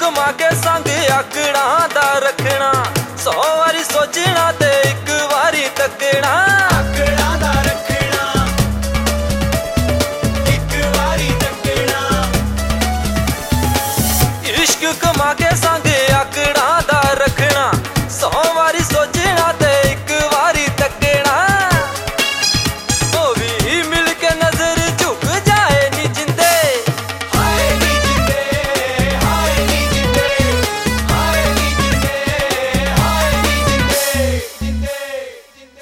कमा के संग आकड़ा दा रखना, 100 वारी सोचना ते एक वारी तकना। आकड़ा दा रखना, एक वारी तकना। इश्क कमा के संग आकड़ा दा रखना, 100 वारी सोचना ते एक वारी तकना। ओ भी मिल के नजर झुक जाए नी जिंदे, हाय नी जिंदे, हाय नी जिंदे, हाय नी जिंदे, हाय नी जिंदे, जिंदे, जिंदे।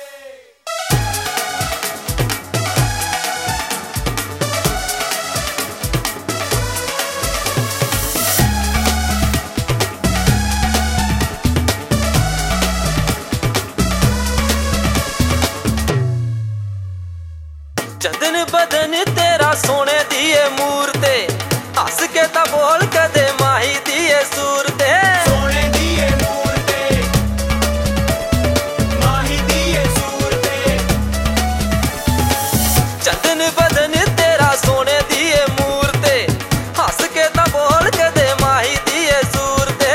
चंदन बदन तेरा सोने दिए मूरते, हस के ता बोल कदे माही दिए सूरते। सोने दिए मूरते, माही दिए सूरते। चंदन बदन तेरा सोने दिए मूरते, हस के ता बोल कदे माही दिए सूरते।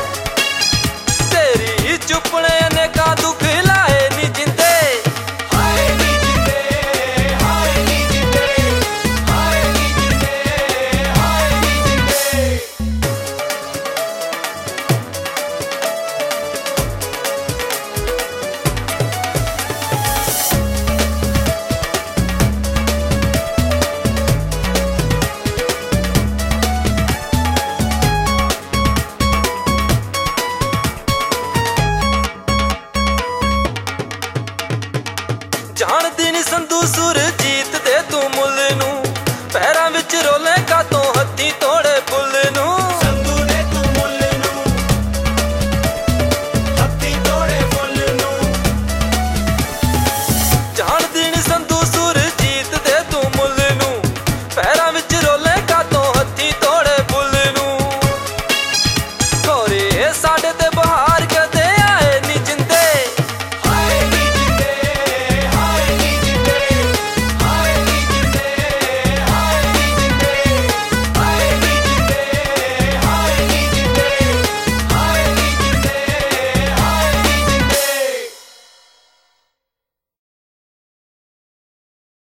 तेरी चुपने ने का दुख लाए नी जिंदे, हाय नी जिंदे, हाय नी जिंदे, हाय नी जिंदे, हाय नी जिंदे। जानदी नी संधू सुरजीत दे तू मुल नू, पैरां विच रोले का तो हत्थी